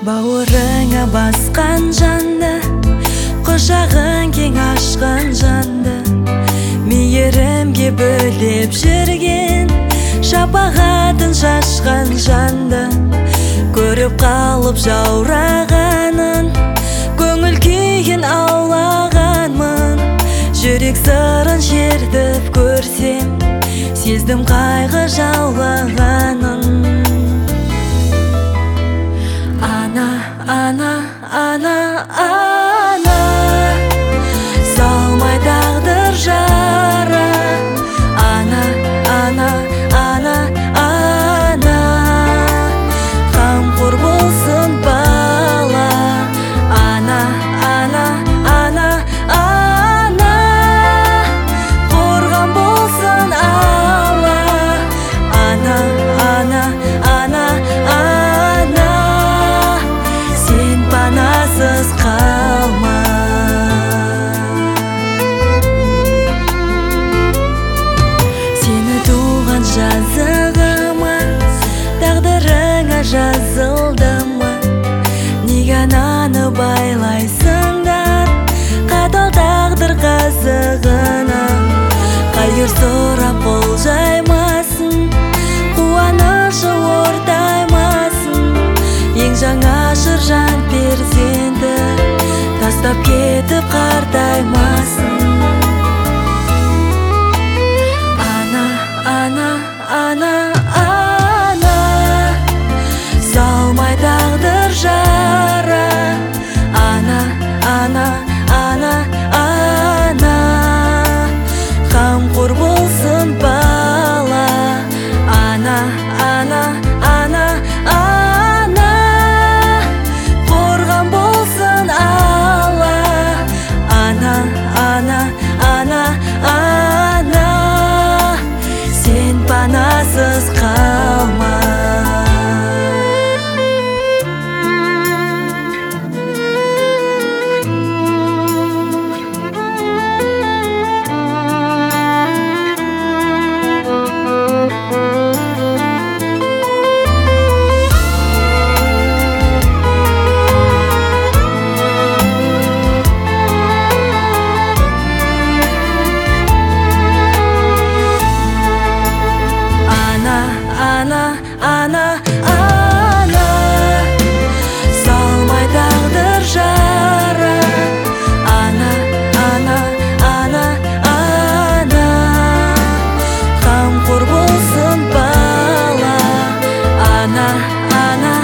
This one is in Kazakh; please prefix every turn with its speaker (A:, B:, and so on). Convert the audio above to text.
A: Бауырыңа басқан жанды, құшағын кең ашқан жанды, мейірімге бөлеп жүрген, шапағатын шашқан жанды көріп қалып жаурағанын, көңіл күйін аулағанмын. Жүрек сырын шертіп көрсем, сездім қайғы жаулағанын. Ана, ана, ана, ана, салмай тағдыр жара. Ана, ана, ана, ана, қамқор болсын бала. Ана, ана, ана, ана, қорған болсын алла. Ана, ана, ана, ана, сен панасыз қалма. Сені туған жазығыма, тағдырыңа жазылды ма? Неге ананы байлайсыңдар қатал тағдыр қазығына? Қайыр сұрап болжаймасын, қуанышы ортаймасын. Ең жаңа жан перзенті тастап кетіп қартаймасын. Ана, ана, ана, ана, салмай тағдыр жара. Ана, ана, ана, ана, қамқор болсын бала. Ана, ана, ана, ана, қорған болсын алла. Ана, ана, ана, ана, сен панасыз қалма. Ана, ана, ана, салмай тағдыр жара. Ана, ана, ана, ана, қамқор болсын бала. Ана, ана,